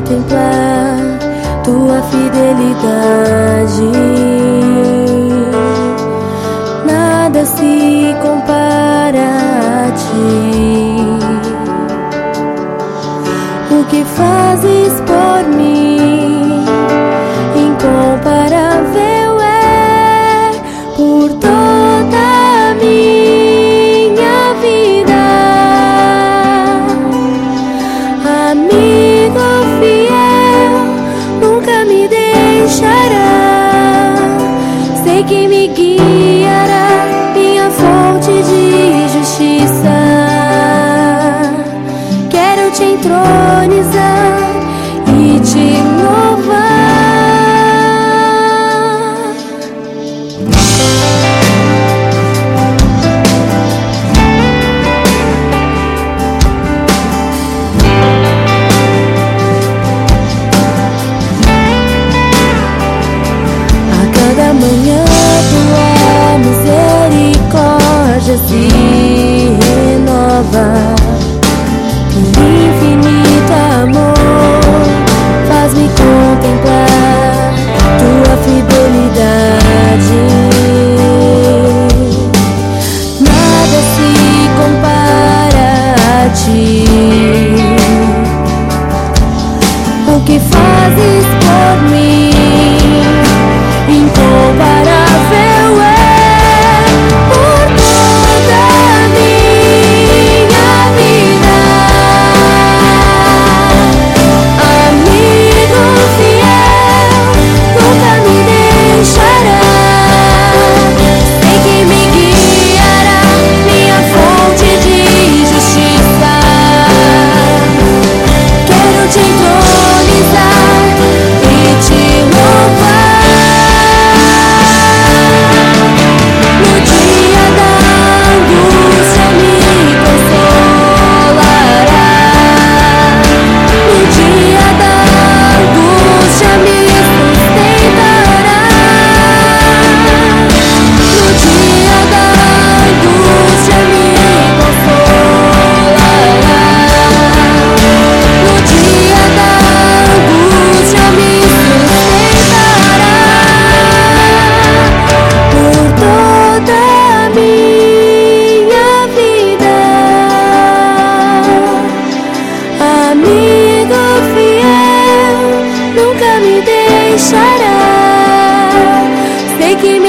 contemplar tua fidelidade. Nada se compara a ti. O que fazes por mim, incomparável é por toda a minha vida. Amigo fiel, nunca me deixará. Sei que me guiará, minha fonte de justiça. Quero te entronizar e te louvar. A cada manhã tua misericórdia se renova. Infinito amor faz-me contemplar tua fidelidade. Nada se compara a ti. O que fazes por mim, incomparável é por toda a minha vida. Amigo fiel, nunca me deixará. Sei que me guiará, minha fonte de justiça. Quero te entronizar e te louvar. No dia da angústia me consolará. No dia da angústia me sustentará. No dia da angústia me consolará. No dia da angústia me sustentará. Por toda a minha vida. Amigo fiel, nunca me deixará. Sei que me